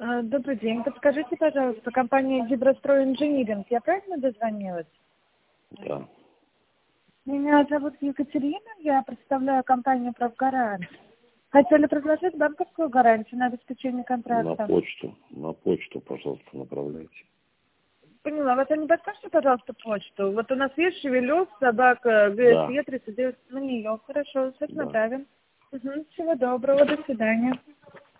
Добрый день. Подскажите, пожалуйста, компания «Гидрострой Инжиниринг». Я правильно дозвонилась? Да. Меня зовут Екатерина, я представляю компанию «Правгарант». Хотели предложить банковскую гарантию на обеспечение контракта. На почту, пожалуйста, направляйте. Поняла. Вот не подскажете, пожалуйста, почту? Вот у нас есть Шевелев, собака, ГСЕ 39 на нее. Хорошо, сейчас Да. направим. Всего доброго, до свидания.